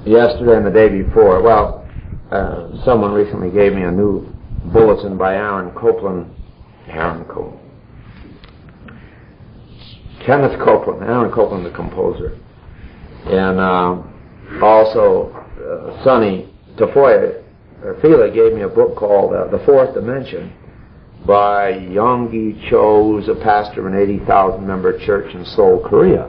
yesterday and the day before. Well, someone recently gave me a new bulletin by Kenneth Copeland, the composer, and also Sonny Tafoya Fila gave me a book called The Fourth Dimension by Yonggi Cho, who's a pastor of an 80,000 member church in Seoul, Korea.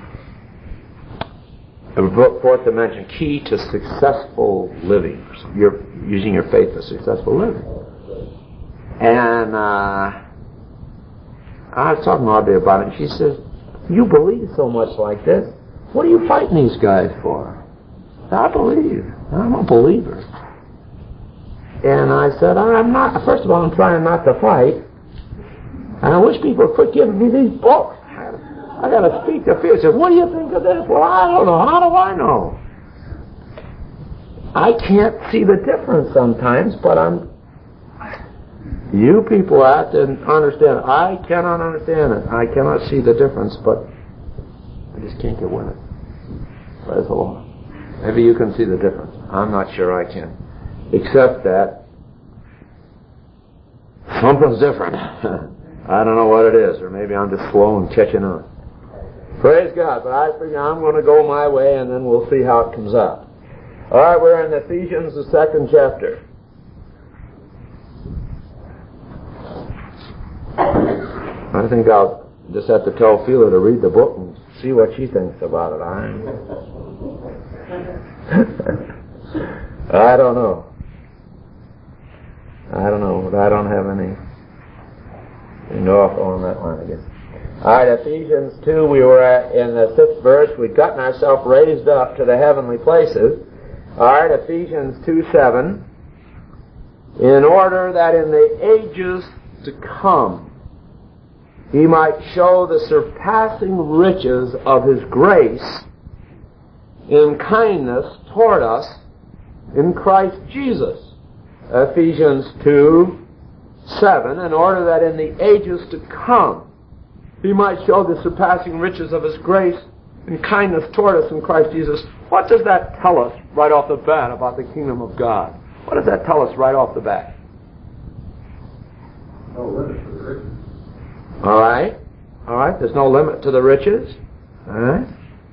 The book, Fourth Dimension, Key to Successful Living. You're using your faith for successful living. And I was talking to Audrey about it, and she says, you believe so much like this, what are you fighting these guys for? I believe. I'm a believer. And I said, I'm not, first of all, I'm trying not to fight. And I wish people would quit giving me these books. I got to speak to fear. He said, what do you think of this? Well, I don't know. How do I know? I can't see the difference sometimes, but you people have to understand. I cannot understand it. I cannot see the difference, but I just can't get with it. Praise the Lord. Maybe you can see the difference. I'm not sure I can. Except that something's different. I don't know what it is, or maybe I'm just slow and catching on. Praise God, but I figure I'm going to go my way, and then we'll see how it comes out. All right, we're in Ephesians, the 2nd chapter. I think I'll just have to tell Phila to read the book and see what she thinks about it. I don't know. But I don't have any offer on that one, I guess. All right, Ephesians 2, we were at in the 6th verse. We'd gotten ourselves raised up to the heavenly places. All right, Ephesians 2:7. In order that in the ages to come He might show the surpassing riches of His grace in kindness toward us in Christ Jesus. Ephesians 2:7. In order that in the ages to come He might show the surpassing riches of His grace and kindness toward us in Christ Jesus. What does that tell us right off the bat about the kingdom of God? What does that tell us right off the bat? No limit to the riches. All right. There's no limit to the riches. All right.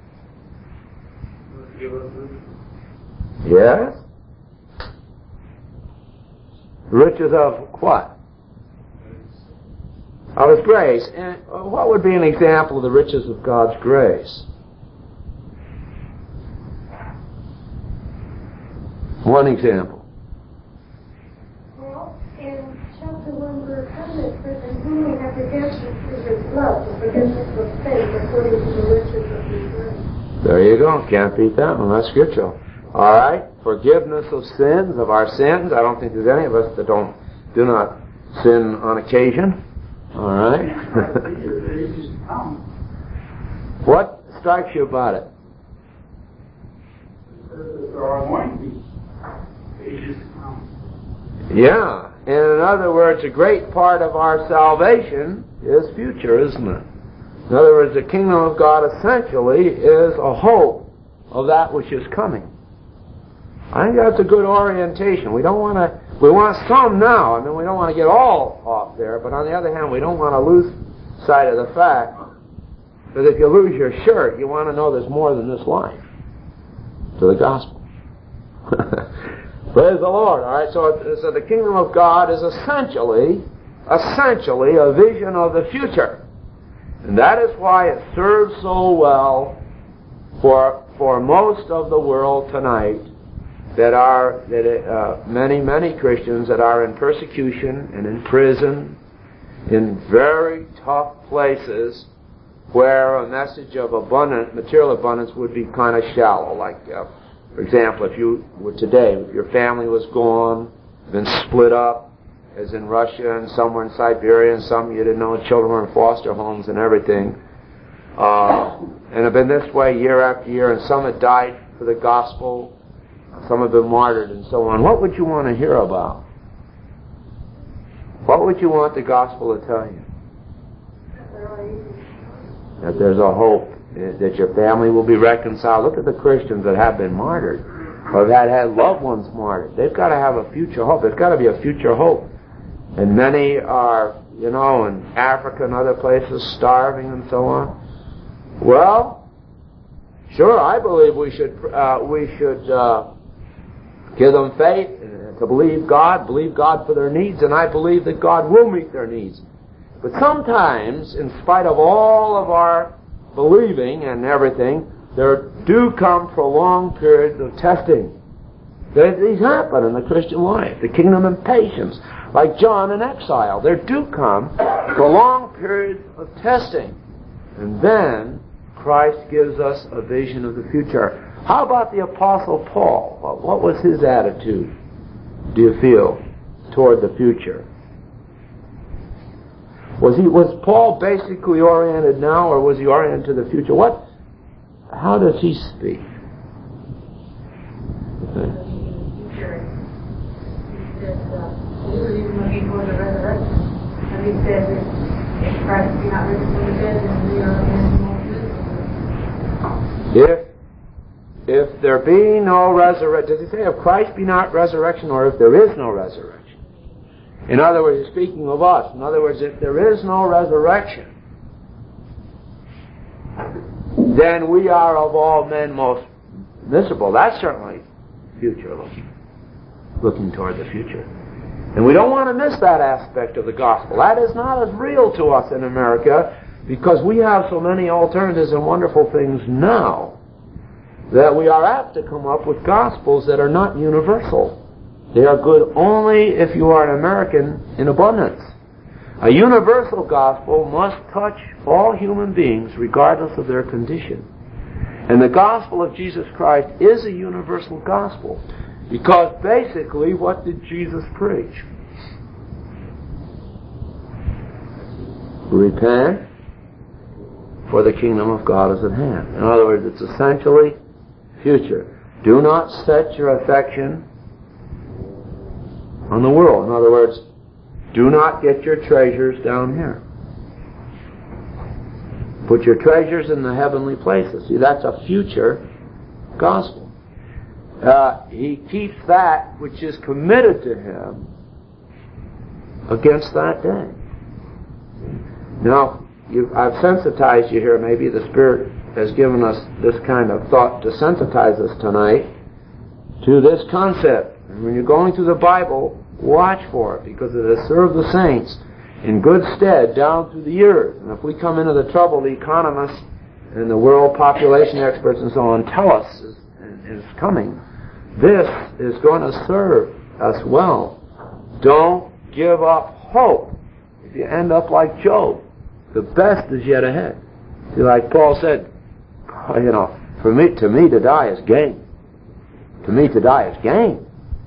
Yes. Riches of what? Of His grace. And what would be an example of the riches of God's grace? One example. Well, in chapter 1, verse 1, it says, "In whom we have redemption through His blood, the forgiveness of sins according to the riches of His grace." There you go. Can't beat that one. That's scriptural. All right. Forgiveness of sins, of our sins. I don't think there's any of us that do not sin on occasion. All right. What strikes you about it? Yeah. In other words, a great part of our salvation is future, isn't it? In other words, the kingdom of God essentially is a hope of that which is coming. I think that's a good orientation. We want some now. I mean, we don't want to get all off there, but on the other hand, we don't want to lose sight of the fact that if you lose your shirt, you want to know there's more than this life to the gospel. Praise the Lord. All right, so the kingdom of God is essentially a vision of the future. And that is why it serves so well for most of the world tonight many Christians that are in persecution and in prison, in very tough places where a message of material abundance would be kind of shallow. Like, for example, if you were today, if your family was gone, been split up, as in Russia and somewhere in Siberia, and some you didn't know children were in foster homes and everything, and have been this way year after year, and some had died for the gospel, some have been martyred and so on. What would you want to hear about? What would you want the gospel to tell you? That there's a hope that your family will be reconciled. Look at the Christians that have been martyred, or that had loved ones martyred. They've got to have a future hope. There's got to be a future hope. And many are, in Africa and other places, starving and so on. Well, sure, I believe we should give them faith to believe God for their needs, and I believe that God will meet their needs. But sometimes, in spite of all of our believing and everything, there do come prolonged periods of testing. These happen in the Christian life. The kingdom of patience, like John in exile. There do come prolonged periods of testing. And then Christ gives us a vision of the future. How about the Apostle Paul? What was his attitude, do you feel, toward the future? Was Paul basically oriented now, or was he oriented to the future? How does he speak? He was even looking for the resurrection. And he said that if Christ be not risen from the dead, then we are in more miserable. If there be no resurrection, does he say if Christ be not resurrection, or if there is no resurrection? In other words, he's speaking of us. In other words, if there is no resurrection, then we are of all men most miserable. That's certainly future looking toward the future. And we don't want to miss that aspect of the gospel. That is not as real to us in America, because we have so many alternatives and wonderful things now that we are apt to come up with gospels that are not universal. They are good only if you are an American in abundance. A universal gospel must touch all human beings regardless of their condition. And the gospel of Jesus Christ is a universal gospel, because basically, what did Jesus preach? Repent, for the kingdom of God is at hand. In other words, it's essentially future. Do not set your affection on the world. In other words, do not get your treasures down here. Put your treasures in the heavenly places. See, that's a future gospel. He keeps that which is committed to him against that day. Now, I've sensitized you here. Maybe the Spirit has given us this kind of thought to sensitize us tonight to this concept. And when you're going through the Bible, watch for it, because it has served the saints in good stead down through the years. And if we come into the trouble, the economists and the world population experts and so on tell us is coming, this is going to serve us well. Don't give up hope. If you end up like Job, the best is yet ahead. See, like Paul said, to me to die is gain. To me to die is gain.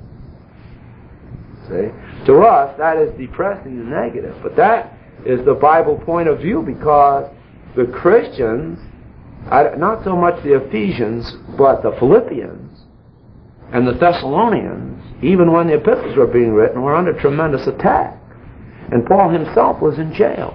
See? To us, that is depressing and negative. But that is the Bible point of view, because the Christians, not so much the Ephesians, but the Philippians and the Thessalonians, even when the epistles were being written, were under tremendous attack. And Paul himself was in jail.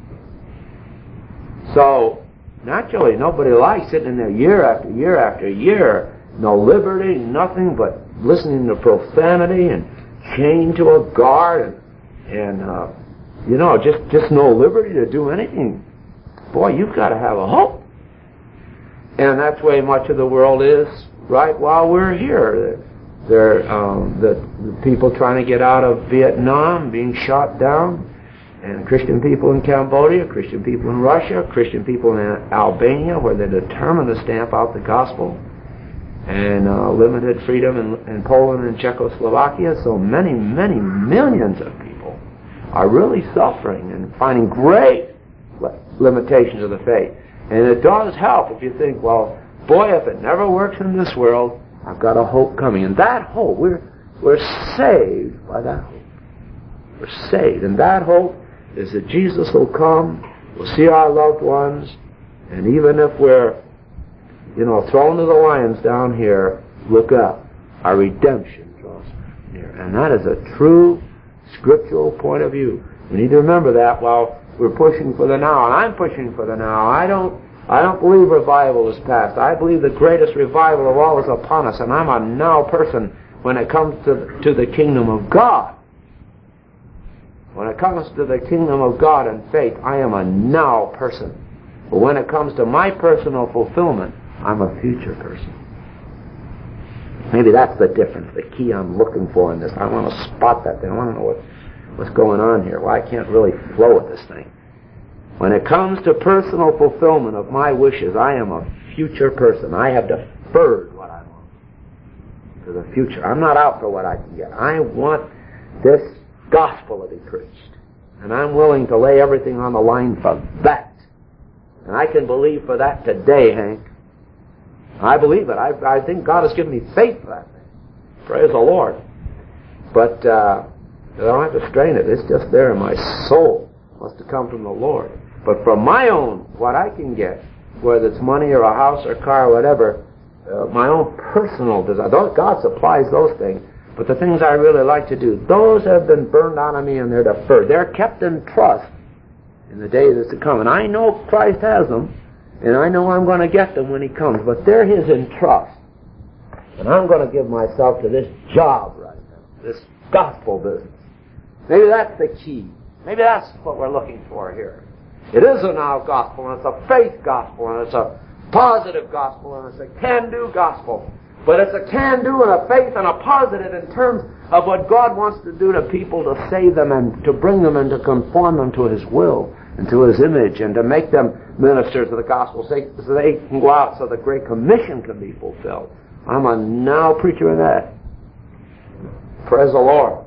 So, naturally, nobody likes sitting in there year after year after year, no liberty, nothing but listening to profanity and chained to a guard and just no liberty to do anything. Boy, you've got to have a hope. And that's the way much of the world is right while we're here. The people trying to get out of Vietnam being shot down, and Christian people in Cambodia, Christian people in Russia, Christian people in Albania, where they're determined to stamp out the gospel, and limited freedom in Poland and Czechoslovakia. So many, many millions of people are really suffering and finding great limitations of the faith. And it does help if you think, well, boy, if it never works in this world, I've got a hope coming. And that hope, we're saved by that hope. We're saved. And that hope is that Jesus will come, we'll see our loved ones, and even if we're thrown to the lions down here, look up. Our redemption draws near. And that is a true scriptural point of view. We need to remember that while we're pushing for the now. And I'm pushing for the now. I don't I don't believe revival is past. I believe the greatest revival of all is upon us, and I'm a now person when it comes to the kingdom of God. When it comes to the kingdom of God and faith, I am a now person. But when it comes to my personal fulfillment, I'm a future person. Maybe that's the difference, the key I'm looking for in this. I want to spot that thing. I want to know what's going on here. Why I can't really flow with this thing. When it comes to personal fulfillment of my wishes, I am a future person. I have deferred what I want to the future. I'm not out for what I can get. I want this gospel to be preached. And I'm willing to lay everything on the line for that. And I can believe for that today, Hank. I believe it. I think God has given me faith for that thing. Praise the Lord. But I don't have to strain it. It's just there in my soul. It must have come from the Lord. But from my own, what I can get, whether it's money or a house or car or whatever, my own personal desire, God supplies those things. But the things I really like to do, those have been burned out of me and they're deferred. They're kept in trust in the day that's to come. And I know Christ has them, and I know I'm going to get them when He comes. But they're His in trust. And I'm going to give myself to this job right now, this gospel business. Maybe that's the key. Maybe that's what we're looking for here. It is a now gospel, and it's a faith gospel, and it's a positive gospel, and it's a can-do gospel. But it's a can-do and a faith and a positive in terms of what God wants to do to people to save them and to bring them and to conform them to His will and to His image and to make them ministers of the gospel so they can go out so the Great Commission can be fulfilled. I'm a now preacher in that. Praise the Lord.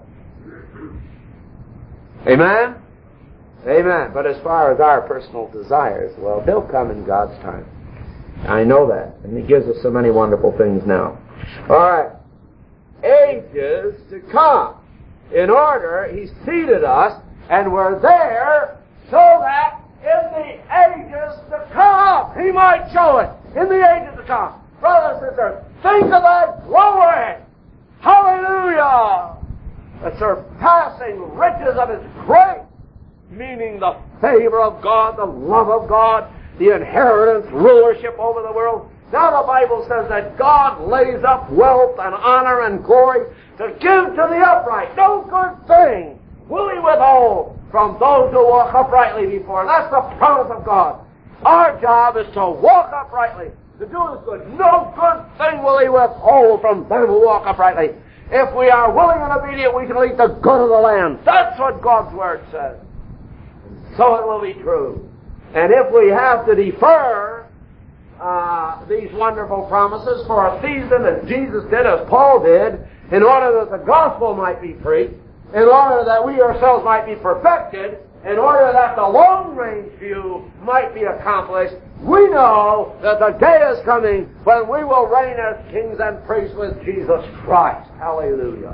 Amen? Amen. But as far as our personal desires, well, they'll come in God's time. I know that. And He gives us so many wonderful things now. All right. Ages to come. In order, He seated us, and we're there so that in the ages to come, He might show it. In the ages to come. Brothers and sisters, think of that glory. Hallelujah. The surpassing riches of His grace, meaning the favor of God, the love of God, the inheritance, rulership over the world. Now the Bible says that God lays up wealth and honor and glory to give to the upright. No good thing will He withhold from those who walk uprightly before Him. That's the promise of God. Our job is to walk uprightly, to do His good. No good thing will He withhold from them who walk uprightly. If we are willing and obedient, we can eat the good of the land. That's what God's Word says. And so it will be true. And if we have to defer these wonderful promises for a season, as Jesus did, as Paul did, in order that the gospel might be preached, in order that we ourselves might be perfected, in order that the long-range view might be accomplished, we know that the day is coming when we will reign as kings and priests with Jesus Christ. Hallelujah.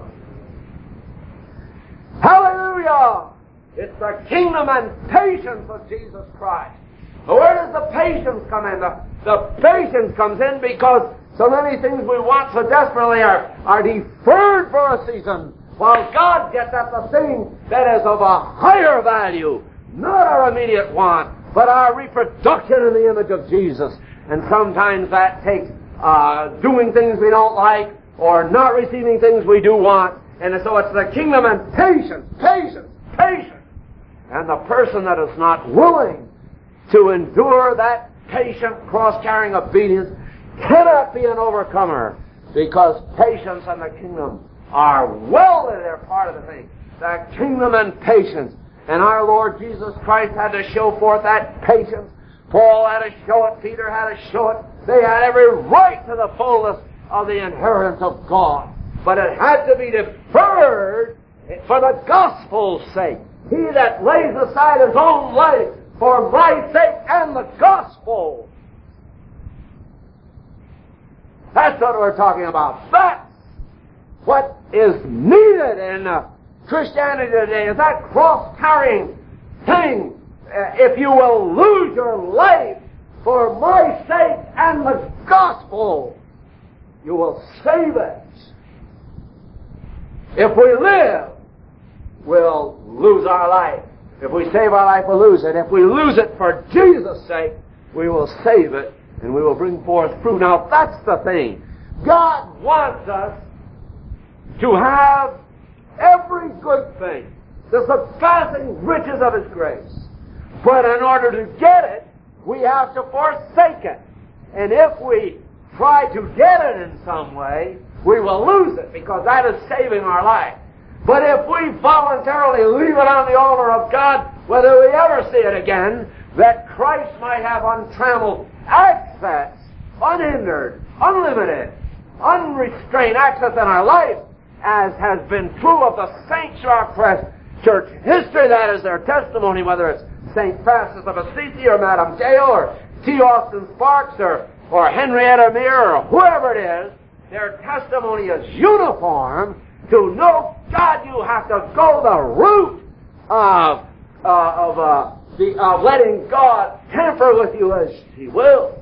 Hallelujah! It's the kingdom and patience of Jesus Christ. Where does the patience come in? The patience comes in because so many things we want so desperately are deferred for a season, while God gets at the thing that is of a higher value, not our immediate want, but our reproduction in the image of Jesus. And sometimes that takes doing things we don't like or not receiving things we do want. And so it's the kingdom and patience, patience, patience. And the person that is not willing to endure that patient, cross-carrying obedience cannot be an overcomer, because patience and the kingdom are welded. They're part of the thing. The kingdom and patience. And our Lord Jesus Christ had to show forth that patience. Paul had to show it. Peter had to show it. They had every right to the fullness of the inheritance of God. But it had to be deferred for the gospel's sake. He that lays aside his own life for my sake and the gospel. That's what we're talking about. That's what is needed in Christianity today, is that cross-carrying thing. If you will lose your life for my sake and the gospel, you will save it. If we live, we'll lose our life. If we save our life, we'll lose it. If we lose it for Jesus' sake, we will save it, and we will bring forth fruit. Now, that's the thing. God wants us to have every good thing, the surpassing riches of His grace. But in order to get it, we have to forsake it. And if we try to get it in some way, we will lose it, because that is saving our life. But if we voluntarily leave it on the altar of God, whether we ever see it again, that Christ might have untrammeled access, unhindered, unlimited, unrestrained access in our life, as has been true of the saints throughout church history. That is their testimony, whether it's St. Francis of Assisi or Madame Dale or T. Austin Sparks or Henrietta Meir or whoever it is. Their testimony is uniform. To know God, you have to go the route of letting God tamper with you as He will.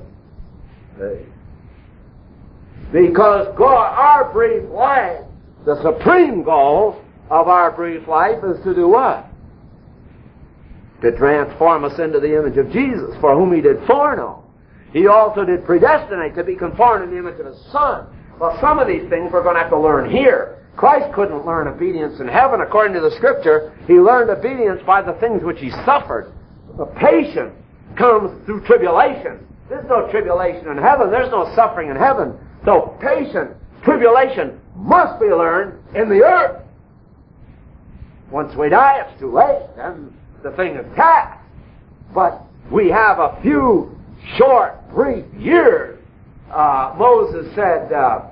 Because God, our brief life, the supreme goal of our brief life is to do what? To transform us into the image of Jesus, for whom He did foreknow. He also did predestinate to be conformed to the image of His Son. Well, some of these things we're going to have to learn here. Christ couldn't learn obedience in heaven. According to the Scripture, He learned obedience by the things which He suffered. The patience comes through tribulation. There's no tribulation in heaven. There's no suffering in heaven. So patience, tribulation must be learned in the earth. Once we die, it's too late. Then the thing is past. But we have a few short, brief years. Moses said,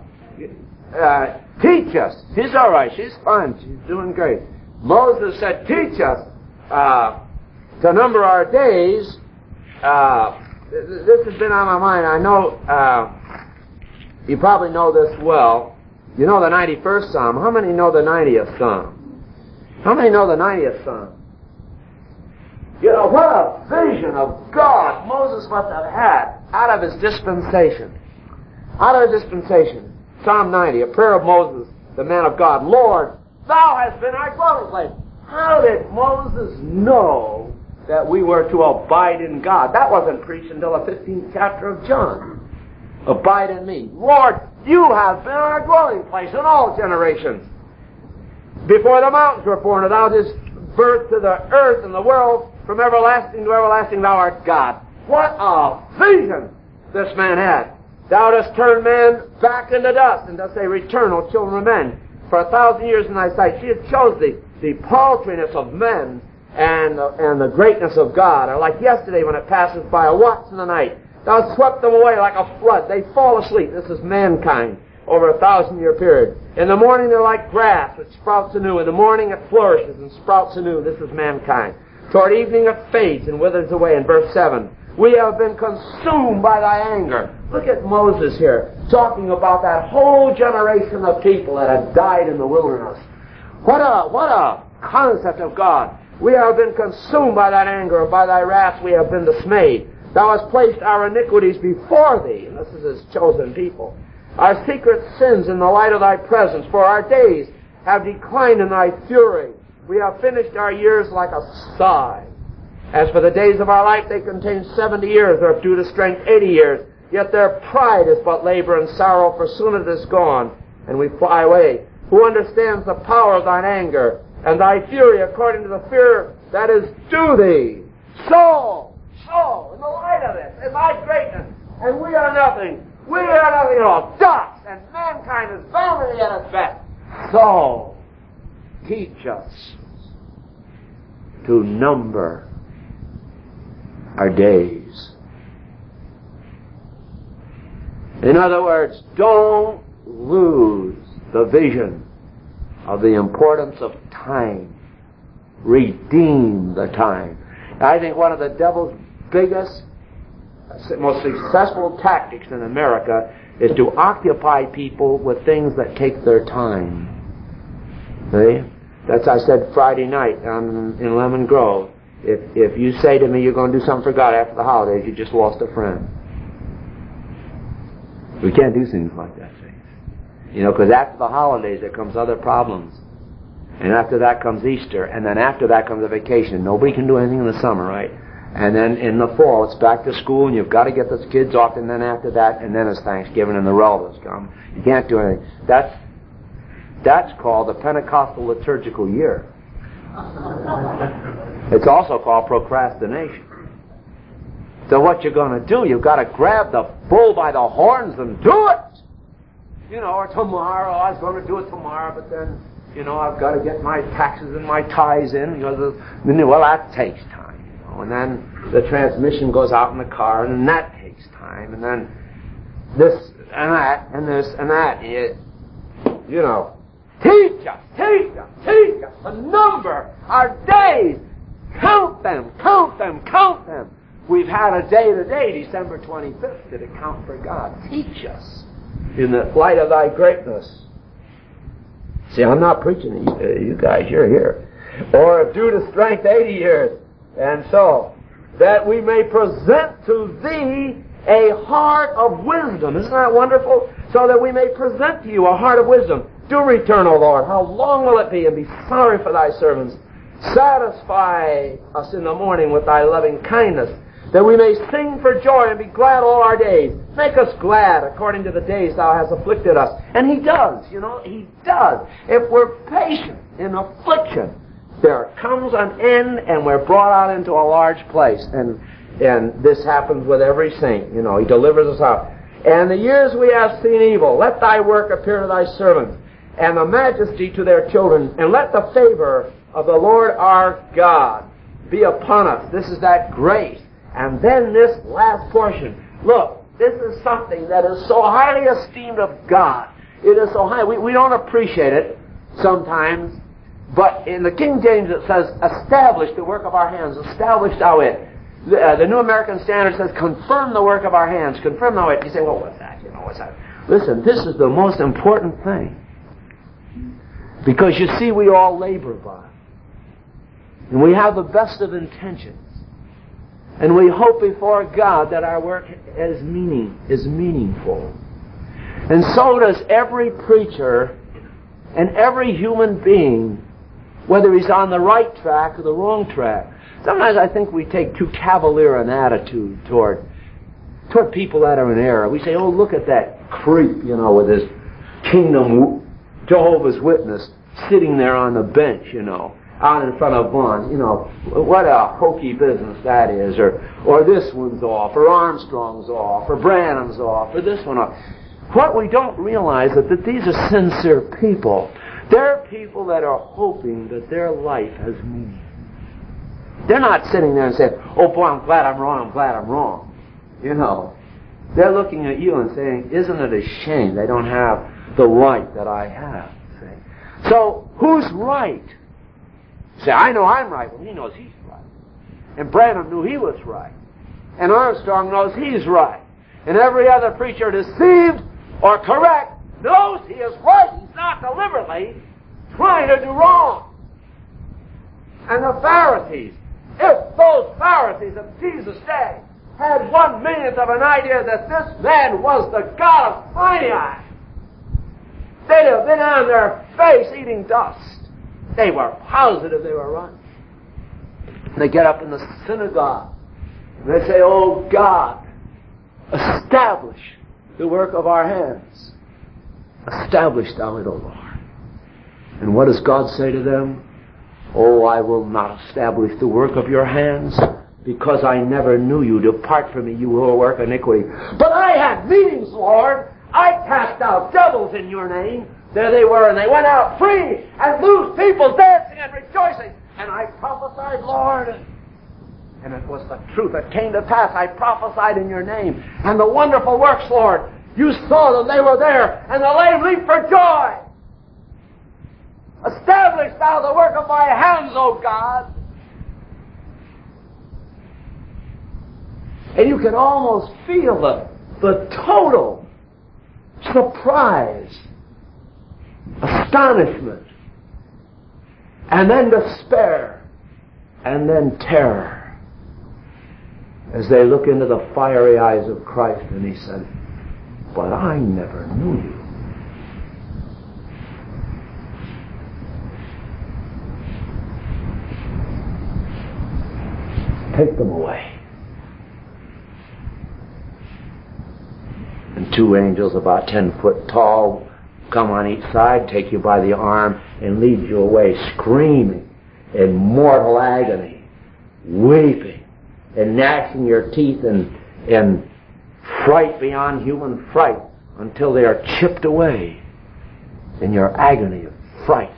teach us. She's all right. She's fine. She's doing great. Moses said, teach us to number our days. This has been on my mind. I know you probably know this well. You know the 91st Psalm. How many know the 90th Psalm? How many know the 90th Psalm? You know, what a vision of God Moses must have had out of his dispensation. Out of his dispensation. Psalm 90, a prayer of Moses, the man of God. Lord, Thou hast been our dwelling place. How did Moses know that we were to abide in God? That wasn't preached until the 15th chapter of John. Abide in me. Lord, You have been our dwelling place in all generations. Before the mountains were born, Thou didst birth to the earth and the world. From everlasting to everlasting, Thou art God. What a vision this man had. Thou dost turn man back into dust, and dost say, Return, O children of men. For 1,000 years in Thy sight, She hath chose Thee. The paltriness of men and the greatness of God are like yesterday when it passes by a watch in the night. Thou hast swept them away like a flood. They fall asleep. This is mankind over a 1,000-year period. In the morning they're like grass which sprouts anew. In the morning it flourishes and sprouts anew. This is mankind. Toward evening it fades and withers away. In verse 7, we have been consumed by Thy anger. Look at Moses here, talking about that whole generation of people that had died in the wilderness. What a concept of God. We have been consumed by that anger, and by Thy wrath we have been dismayed. Thou hast placed our iniquities before Thee, and this is His chosen people. Our secret sins in the light of Thy presence, for our days have declined in Thy fury. We have finished our years like a sigh. As for the days of our life, they contain 70 years, or if due to strength, 80 years. Yet their pride is but labor and sorrow, for soon it is gone, and we fly away. Who understands the power of Thine anger, and Thy fury according to the fear that is due Thee? So, in the light of this, in Thy greatness, and we are nothing. We are nothing at all. Dust, and mankind is vanity at its best. So, teach us to number our days. In other words, don't lose the vision of the importance of time. Redeem the time. I think one of the devil's biggest, most successful tactics in America is to occupy people with things that take their time. See? That's I said Friday night in Lemon Grove. If you say to me you're going to do something for God after the holidays, you just lost a friend. We can't do things like that, see? You know, because after the holidays there comes other problems. And after that comes Easter. And then after that comes a vacation. Nobody can do anything in the summer, right? And then in the fall, it's back to school, and you've got to get the kids off, and then after that, and then it's Thanksgiving, and the relatives come. You can't do anything. That's called the Pentecostal liturgical year. It's also called procrastination. So what you're going to do, you've got to grab the bull by the horns and do it. Or tomorrow, I was going to do it tomorrow, but then, I've got to get my taxes and my tithes in. Well, that takes time. And then the transmission goes out in the car, and then that takes time. And then this and that and this and that. Teach us the number, our days. Count them. We've had a day today, December 25th. Did it count for God? Teach us in the light of thy greatness. See, I'm not preaching to you guys. You're here. Or due to strength 80 years. And so, that we may present to thee a heart of wisdom. Isn't that wonderful? So that we may present to you a heart of wisdom. Do return, O Lord. How long will it be? And be sorry for thy servants. Satisfy us in the morning with thy loving kindness, that we may sing for joy and be glad all our days. Make us glad according to the days thou hast afflicted us. And he does, he does. If we're patient in affliction, there comes an end, and we're brought out into a large place. And this happens with every saint. He delivers us out. And the years we have seen evil, let thy work appear to thy servants, and the majesty to their children, and let the favor of the Lord our God be upon us. This is that grace. And then this last portion. Look, this is something that is so highly esteemed of God. It is so high. We don't appreciate it sometimes. But in the King James it says, establish the work of our hands. Establish thou it. The New American Standard says, confirm the work of our hands. Confirm thou it. You say, well, what's that? What's that? Listen, this is the most important thing. Because you see, we all labor by it. And we have the best of intentions. And we hope before God that our work is meaningful. And so does every preacher and every human being, whether he's on the right track or the wrong track. Sometimes I think we take too cavalier an attitude toward people that are in error. We say, oh, look at that creep, with his kingdom Jehovah's Witness sitting there on the bench, out in front of one. What a hokey business that is. Or this one's off, or Armstrong's off, or Branham's off, or this one off. What we don't realize is that these are sincere people. They're people that are hoping that their life has meaning. They're not sitting there and saying, oh boy, I'm glad I'm wrong. They're looking at you and saying, isn't it a shame they don't have the right that I have? See? So, who's right? Say, I know I'm right. Well, he knows he's right. And Branham knew he was right. And Armstrong knows he's right. And every other preacher deceived or correct knows he is right. He's not deliberately trying to do wrong. And the Pharisees, if those Pharisees of Jesus' day had 1/1,000,000th of an idea that this man was the God of Sinai, they'd have been on their face eating dust. They were positive they were right. They get up in the synagogue and they say, oh God, establish the work of our hands. Establish thou it, O Lord. And what does God say to them? Oh, I will not establish the work of your hands, because I never knew you. Depart from me, you who work iniquity. But I had meetings, Lord. I cast out devils in your name. There they were, and they went out free, and loose people dancing and rejoicing. And I prophesied, Lord. And it was the truth that came to pass. I prophesied in your name. And the wonderful works, Lord, you saw them. They were there. And the lame leaped for joy. Establish thou the work of my hands, O God. And you can almost feel the total surprise, astonishment, and then despair, and then terror as they look into the fiery eyes of Christ. And he said, but I never knew you. take them away. And 2 angels about 10 foot tall come on each side, take you by the arm, and lead you away screaming in mortal agony, weeping, and gnashing your teeth in fright beyond human fright until they are chipped away in your agony of fright.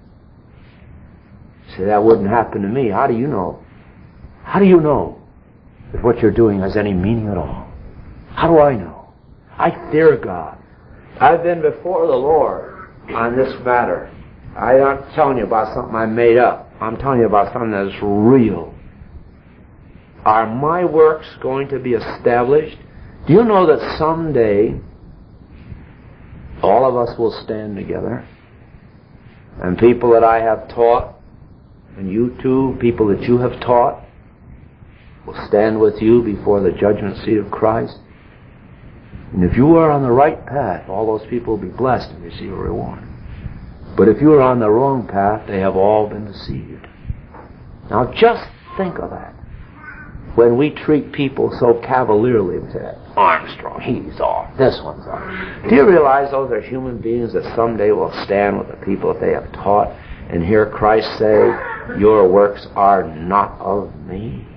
See, that wouldn't happen to me. How do you know? How do you know that what you're doing has any meaning at all? How do I know? I fear God. I've been before the Lord on this matter. I'm not telling you about something I made up. I'm telling you about something that's real. Are my works going to be established? Do you know that someday all of us will stand together? And people that I have taught, and you too, people that you have taught, will stand with you before the judgment seat of Christ. And if you are on the right path, all those people will be blessed and receive a reward. But if you are on the wrong path, they have all been deceived. Now just think of that. When we treat people so cavalierly, we say, Armstrong, he's off, this one's off. Do you realize those are human beings that someday will stand with the people that they have taught and hear Christ say, your works are not of me?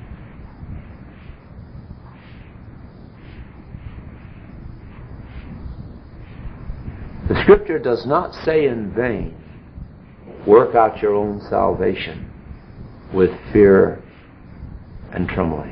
The Scripture does not say in vain, work out your own salvation with fear and trembling.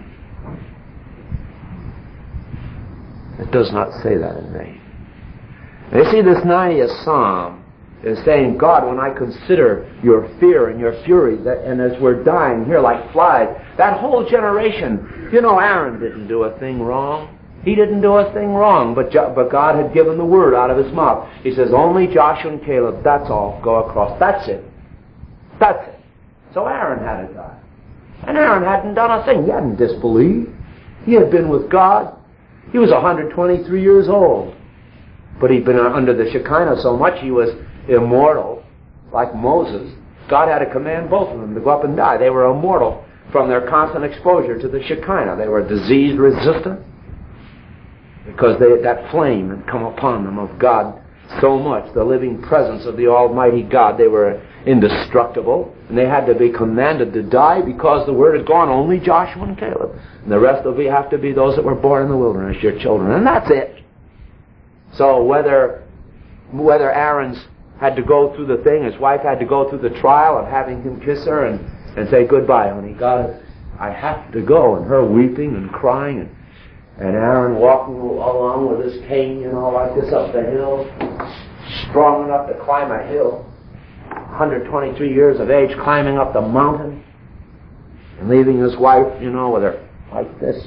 It does not say that in vain. And you see, this 90th Psalm is saying, God, when I consider your fear and your fury, and as we're dying here like flies, that whole generation, you know, Aaron didn't do a thing wrong. He didn't do a thing wrong, but God had given the word out of his mouth. He says, only Joshua and Caleb, that's all, go across. That's it. That's it. So Aaron had to die. And Aaron hadn't done a thing. He hadn't disbelieved. He had been with God. He was 123 years old. But he'd been under the Shekinah so much he was immortal, like Moses. God had to command both of them to go up and die. They were immortal from their constant exposure to the Shekinah. They were disease resistant because that flame had come upon them of God so much, the living presence of the Almighty God. They were indestructible, and they had to be commanded to die because the word had gone, only Joshua and Caleb. And the rest will have to be those that were born in the wilderness, your children. And that's it. So whether Aaron's had to go through the thing, his wife had to go through the trial of having him kiss her and say, goodbye, honey. God, I have to go. And her weeping and crying, and Aaron walking along with his cane, you know, like this up the hill, strong enough to climb a hill, 123 years of age, climbing up the mountain, and leaving his wife, you know, with her like this.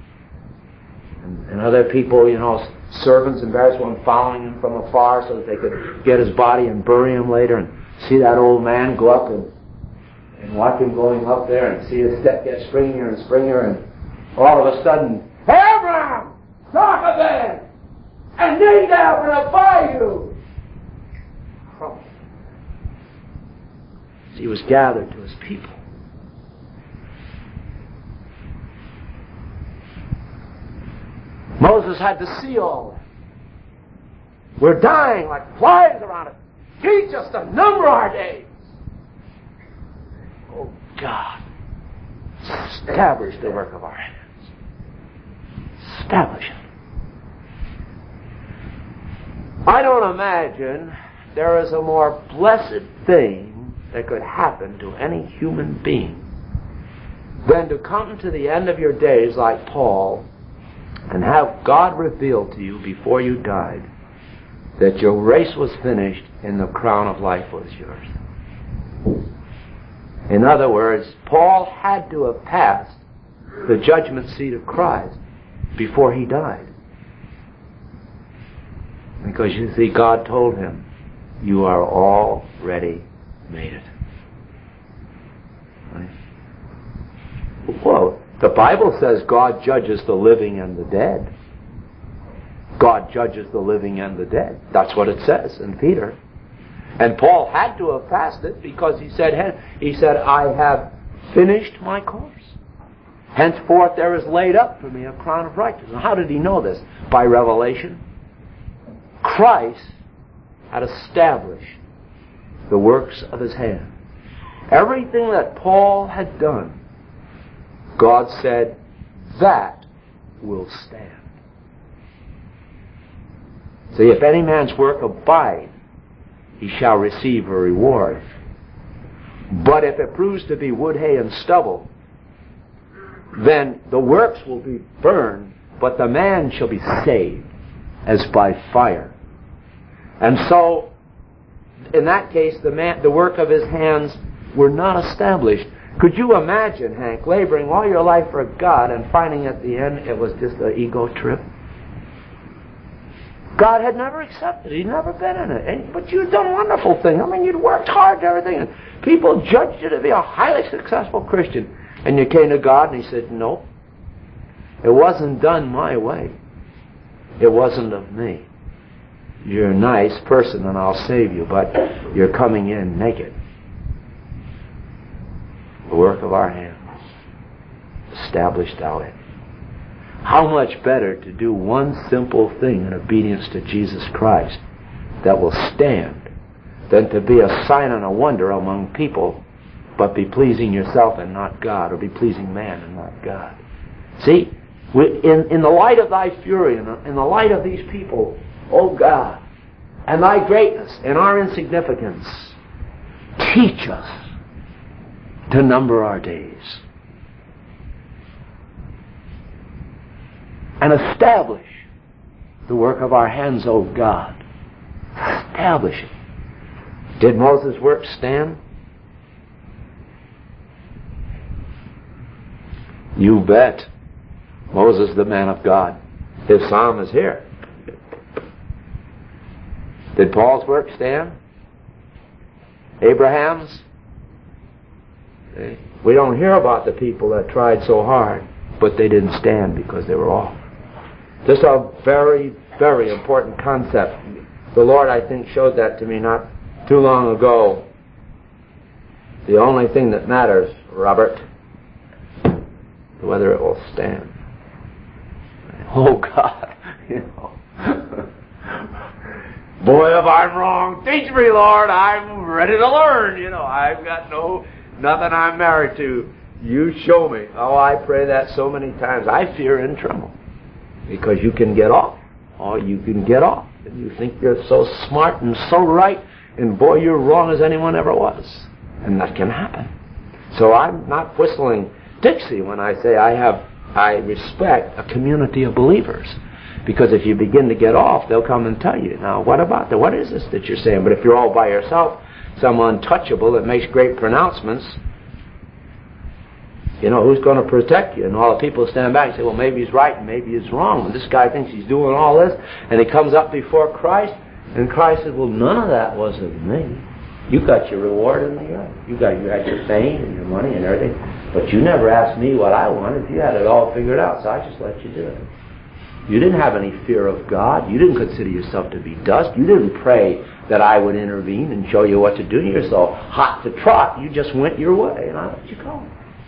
And other people, you know, servants and various ones following him from afar so that they could get his body and bury him later, and see that old man go up and watch him going up there and see his step get springier and springier, and all of a sudden, Abraham, Jochebed, and Nadab and Abihu. He was gathered to his people. Moses had to see all that. We're dying like flies around it. Teach us to number our days. Oh God, establish the work of our hands. Establish it. I don't imagine there is a more blessed thing that could happen to any human being than to come to the end of your days like Paul and have God reveal to you before you died that your race was finished and the crown of life was yours. In other words, Paul had to have passed the judgment seat of Christ before he died. Because you see, God told him, you are already made it. Right? Well, the Bible says God judges the living and the dead. God judges the living and the dead. That's what it says in Peter. And Paul had to have passed it because he said, I have finished my course. Henceforth there is laid up for me a crown of righteousness. How did he know this? By revelation. Christ had established the works of his hand. Everything that Paul had done, God said, that will stand. See, if any man's work abide, he shall receive a reward. But if it proves to be wood, hay, and stubble, then the works will be burned, but the man shall be saved as by fire. And so, in that case, the work of his hands were not established. Could you imagine, Hank, laboring all your life for God and finding at the end it was just an ego trip? God had never accepted it. He'd never been in it. But you'd done wonderful things. I mean, you'd worked hard and everything. And people judged you to be a highly successful Christian. And you came to God and he said, no. It wasn't done my way. It wasn't of me. You're a nice person and I'll save you, but you're coming in naked. The work of our hands. Established out it. How much better to do one simple thing in obedience to Jesus Christ that will stand than to be a sign and a wonder among people, but be pleasing yourself and not God, or be pleasing man and not God. See, in the light of thy fury, in the light of these people, O God, and thy greatness and our insignificance, teach us to number our days and establish the work of our hands, O God. Establish it. Did Moses' work stand? You bet. Moses, the man of God. His psalm is here. Did Paul's work stand? Abraham's? We don't hear about the people that tried so hard, but they didn't stand because they were off. Just a very, very important concept. The Lord, I think, showed that to me not too long ago. The only thing that matters, Robert, is whether it will stand. Oh, God, you know. Boy, if I'm wrong, teach me, Lord. I'm ready to learn. You know, I've got nothing I'm married to. You show me. Oh, I pray that so many times. I fear and tremble. Because you can get off. Oh, you can get off. And you think you're so smart and so right. And boy, you're wrong as anyone ever was. And that can happen. So I'm not whistling Dixie when I say I respect a community of believers. Because if you begin to get off, they'll come and tell you, now, what about that? What is this that you're saying? But if you're all by yourself, some untouchable that makes great pronouncements, you know, who's going to protect you? And all the people stand back and say, well, maybe he's right and maybe he's wrong. And this guy thinks he's doing all this. And he comes up before Christ. And Christ says, well, none of that was of me. You got your reward in the earth. You had your fame and your money and everything. But you never asked me what I wanted. You had it all figured out. So I just let you do it. You didn't have any fear of God. You didn't consider yourself to be dust. You didn't pray that I would intervene and show you what to do. You're so hot to trot. You just went your way and I let you go.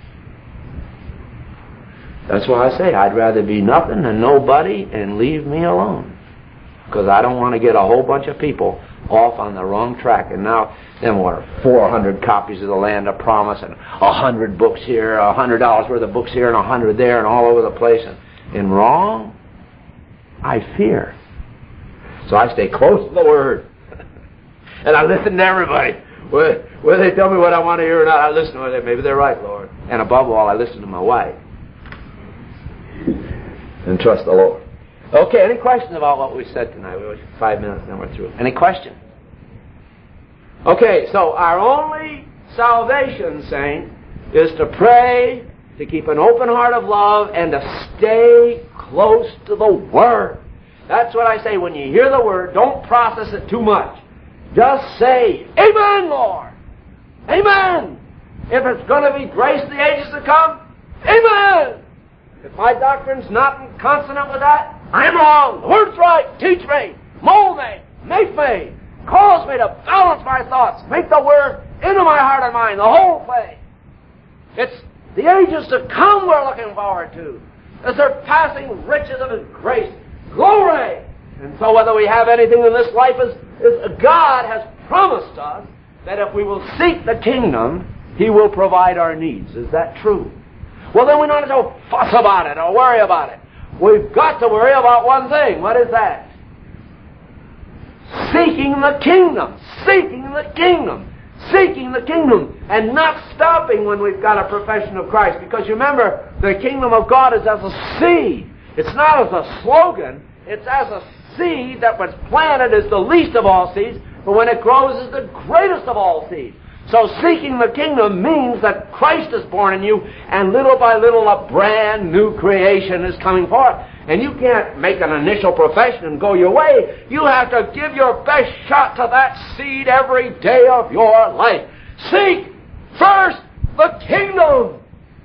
That's why I say I'd rather be nothing than nobody and leave me alone. Because I don't want to get a whole bunch of people off on the wrong track. And now, then what are 400 copies of the Land of Promise and 100 books here, $100 worth of books here and 100 there and all over the place. And wrong, I fear. So I stay close to the Word. And I listen to everybody. Whether they tell me what I want to hear or not, I listen to it. Maybe they're right, Lord. And above all, I listen to my wife. And trust the Lord. Okay, any questions about what we said tonight? We have 5 minutes and then we're through. Any question? Okay, so our only salvation, saint, is to pray, to keep an open heart of love, and to stay close to the Word. That's what I say. When you hear the Word, don't process it too much. Just say, Amen, Lord. Amen. If it's going to be grace in the ages to come, Amen. If my doctrine's not consonant with that, I'm wrong. The Word's right. Teach me. Mold me. Make me. Cause me to balance my thoughts. Make the Word into my heart and mind. The whole thing. The ages to come we're looking forward to. The surpassing riches of His grace. Glory! And so whether we have anything in this life is God has promised us that if we will seek the kingdom, He will provide our needs. Is that true? Well, then we don't have to fuss about it or worry about it. We've got to worry about one thing. What is that? Seeking the kingdom. Seeking the kingdom. Seeking the kingdom. And not stopping when we've got a profession of Christ. Because you remember, the kingdom of God is as a seed. It's not as a slogan. It's as a seed that was planted as the least of all seeds, but when it grows is the greatest of all seeds. So seeking the kingdom means that Christ is born in you, and little by little a brand new creation is coming forth. And you can't make an initial profession and go your way. You have to give your best shot to that seed every day of your life. Seek first the kingdom.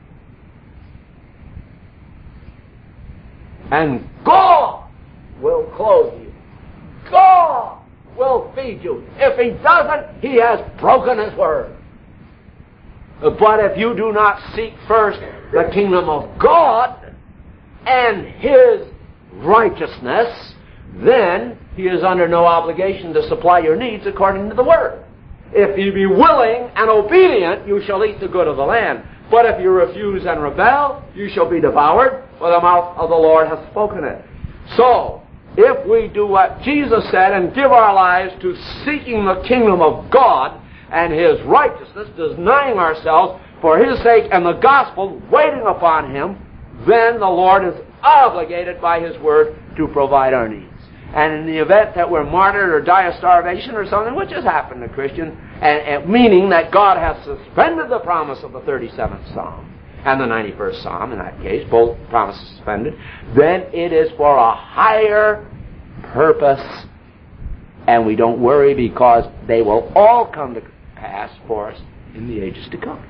And God will clothe you. God will feed you. If He doesn't, He has broken His word. But if you do not seek first the kingdom of God and His righteousness, then He is under no obligation to supply your needs according to the word. If you be willing and obedient, you shall eat the good of the land. But if you refuse and rebel, you shall be devoured, for the mouth of the Lord hath spoken it. So, if we do what Jesus said and give our lives to seeking the kingdom of God and His righteousness, denying ourselves for His sake and the gospel, waiting upon Him, then the Lord is obligated by His word to provide our needs. And in the event that we're martyred or die of starvation or something, which has happened to Christians, and meaning that God has suspended the promise of the 37th Psalm and the 91st Psalm, in that case, both promises suspended, then it is for a higher purpose, and we don't worry because they will all come to pass for us in the ages to come.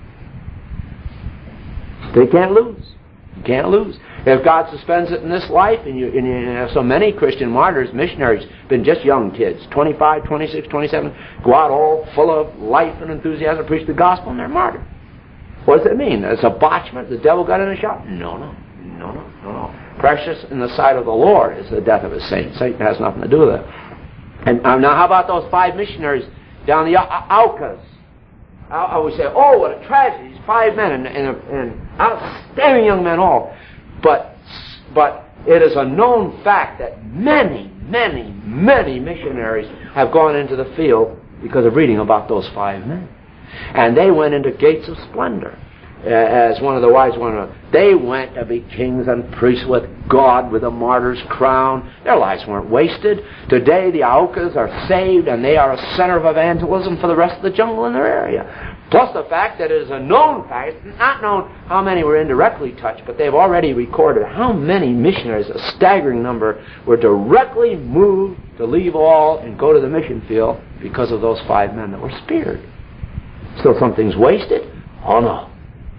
They can't lose. You can't lose. If God suspends it in this life, and you have so many Christian martyrs, missionaries, been just young kids, 25, 26, 27, go out all full of life and enthusiasm, preach the gospel, and they're martyred. What does it mean? It's a botchment? The devil got in a shot? No. Precious in the sight of the Lord is the death of His saints. Satan has nothing to do with it. And now how about those 5 missionaries down the Aucas? I would say, oh, what a tragedy. These 5 men and outstanding young men all. But it is a known fact that many missionaries have gone into the field because of reading about those 5 men. And they went into gates of splendor. As one of the wise ones, they went to be kings and priests with God with a martyr's crown. Their lives weren't wasted. Today the Aucas are saved and they are a center of evangelism for the rest of the jungle in their area. Plus the fact that it is a known fact, it's not known how many were indirectly touched, but they've already recorded how many missionaries, a staggering number, were directly moved to leave all and go to the mission field because of those 5 men that were speared. Still something's wasted? Oh no.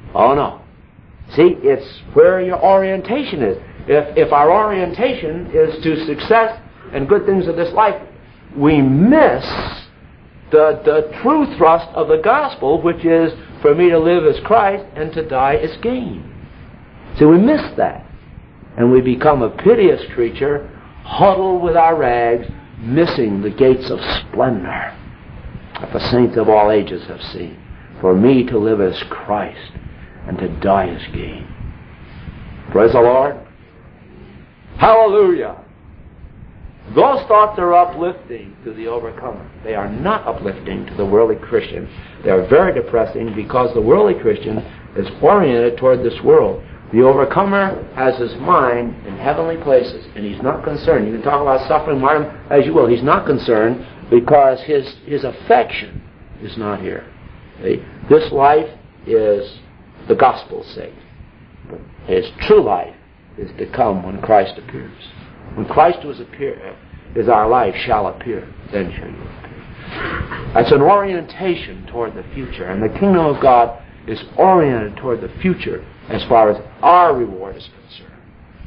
See, it's where your orientation is. If our orientation is to success and good things of this life, we miss the true thrust of the gospel, which is for me to live as Christ and to die as gain. See, we miss that. And we become a piteous creature, huddled with our rags, missing the gates of splendor that the saints of all ages have seen. For me to live as Christ and to die as gain. Praise the Lord. Hallelujah. Those thoughts are uplifting to the overcomer. They are not uplifting to the worldly Christian. They are very depressing because the worldly Christian is oriented toward this world. The overcomer has his mind in heavenly places, and he's not concerned. You can talk about suffering, martyrdom, as you will. He's not concerned because his affection is not here. See? This life is the gospel's sake. But his true life is to come when Christ appears. When Christ is our life shall appear, then shall you appear. That's an orientation toward the future. And the kingdom of God is oriented toward the future as far as our reward is concerned.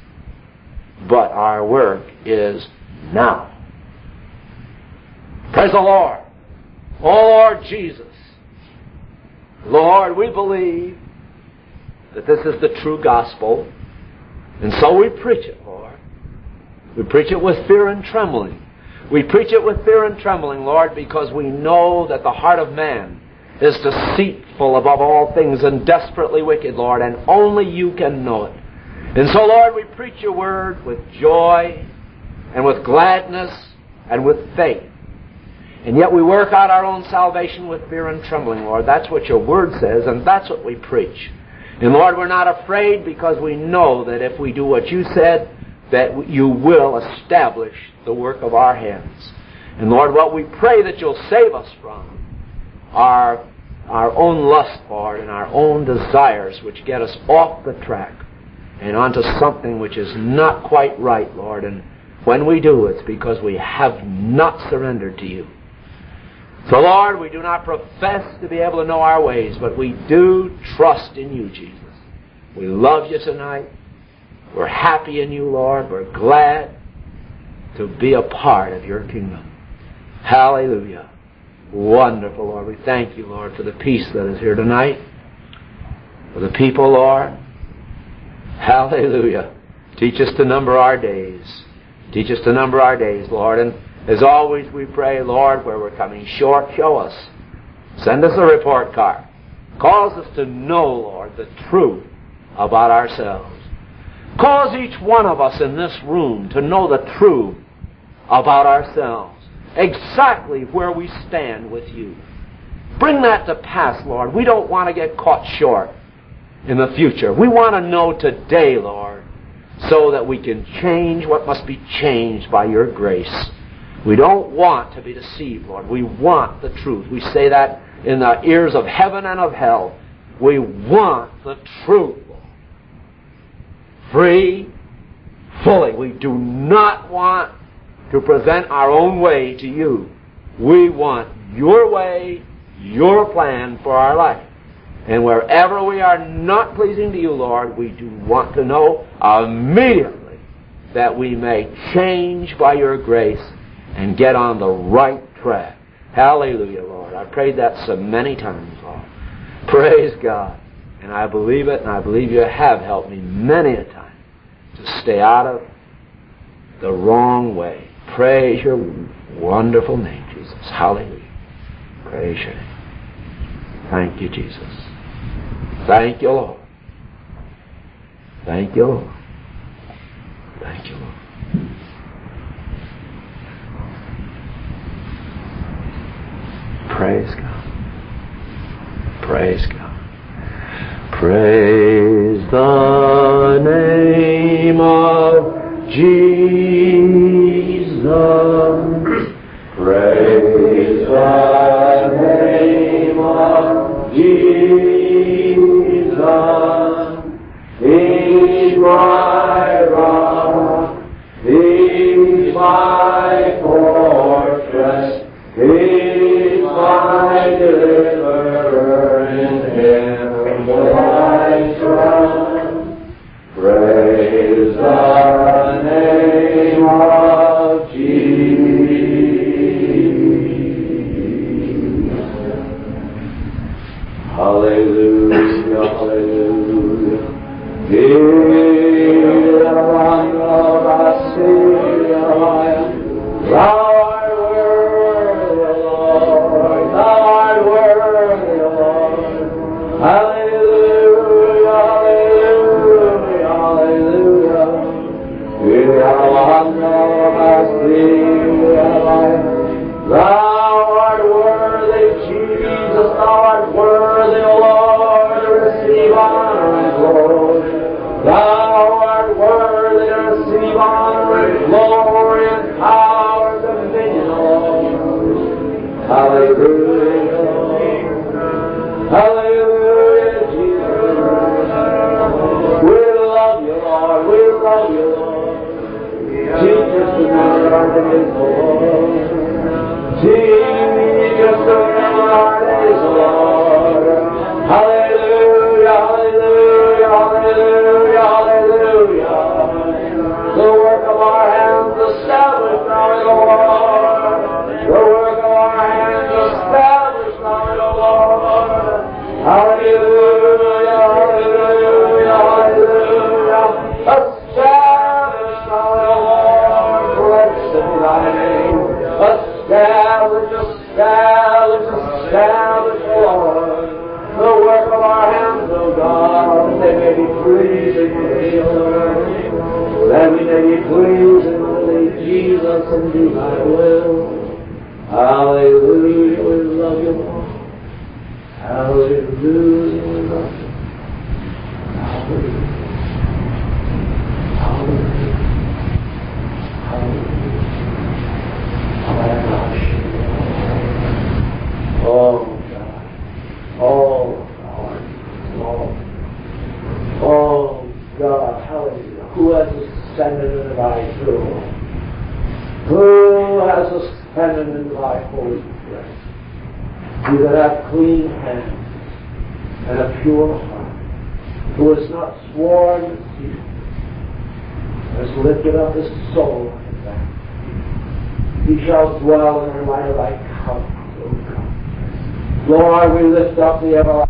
But our work is now. Praise the Lord. Oh Lord Jesus. Lord, we believe that this is the true gospel. And so we preach it, Lord. We preach it with fear and trembling. We preach it with fear and trembling, Lord, because we know that the heart of man is deceitful above all things and desperately wicked, Lord, and only you can know it. And so, Lord, we preach your word with joy and with gladness and with faith. And yet we work out our own salvation with fear and trembling, Lord. That's what your word says, and that's what we preach. And Lord, we're not afraid because we know that if we do what you said, that you will establish the work of our hands. And Lord, what we pray that you'll save us from are our own lust, Lord, and our own desires which get us off the track and onto something which is not quite right, Lord. And when we do, it's because we have not surrendered to you. So, Lord, we do not profess to be able to know our ways, but we do trust in you, Jesus. We love you tonight. We're happy in you, Lord. We're glad to be a part of your kingdom. Hallelujah. Wonderful, Lord. We thank you, Lord, for the peace that is here tonight. For the people, Lord. Hallelujah. Teach us to number our days. Teach us to number our days, Lord. And as always, we pray, Lord, where we're coming short, show us. Send us a report card. Cause us to know, Lord, the truth about ourselves. Cause each one of us in this room to know the truth about ourselves. Exactly where we stand with you. Bring that to pass, Lord. We don't want to get caught short in the future. We want to know today, Lord, so that we can change what must be changed by your grace. We don't want to be deceived, Lord. We want the truth. We say that in the ears of heaven and of hell. We want the truth, Lord. Free, fully. We do not want to present our own way to you. We want your way, your plan for our life. And wherever we are not pleasing to you, Lord, we do want to know immediately that we may change by your grace and get on the right track. Hallelujah, Lord. I prayed that so many times, Lord. Praise God. And I believe it, and I believe you have helped me many a time to stay out of the wrong way. Praise your wonderful name, Jesus. Hallelujah. Praise your name. Thank you, Jesus. Thank you, Lord. Thank you, Lord. Thank you, Lord. Praise God. Praise God. Praise the name of Jesus. Praise the name of Jesus. He's my rock. He's my fortress. He's my deliverer. In him will I trust. Praise the name of Jesus. Hallelujah, hallelujah. Thou art worthy, Lord. Thou art worthy, Lord. Hallelujah, hallelujah, hallelujah. Thou art worthy, Jesus. Thou art worthy, O Lord, to receive honor and glory. Thou art worthy to receive honor and glory and power and dominion, O Lord. Hallelujah. Hallelujah, Jesus. We love you, Lord. We love you, Lord. Teach us to know our days, Lord. Teach us to know our days, Lord. Hallelujah, hallelujah, hallelujah, hallelujah. The work of our hands established now in the Lord. The work of our hands established now in the Lord. establish, Lord, the work of our hands, O God, that they may be pleasing to thee, O Lord, that we may be pleasing to thee, Jesus, and do thy will. Hallelujah, we love you, Lord. Hallelujah, we love you. Hallelujah. Hallelujah. Hallelujah. Oh, God. Oh, God. Oh, God. Hallelujah. Who has ascended into thy throne? Who has ascended into thy holy place? He that hath clean hands and a pure heart, who has not sworn deceit, has lifted up his soul unto that. He shall dwell in the light of thy countenance, O God. Lord, we lift up the everlasting